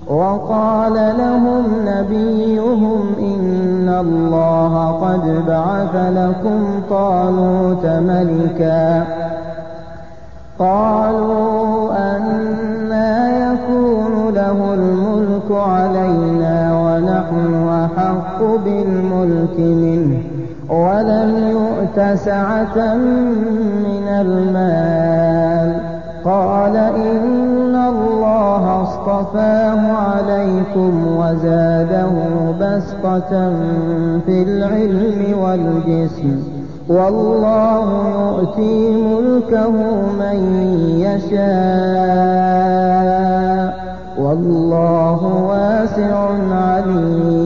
وقال لهم نبيهم إن الله قد بعث لكم طالوت ملكا. قالوا أنى يكون له الملك علينا ونحن أحق بالملك منه ولم يؤت سعة من المال. قال إن الله اصطفاه عليكم وزاده بسطة في العلم والجسم والله يؤتي ملكه من يشاء والله واسع عليم.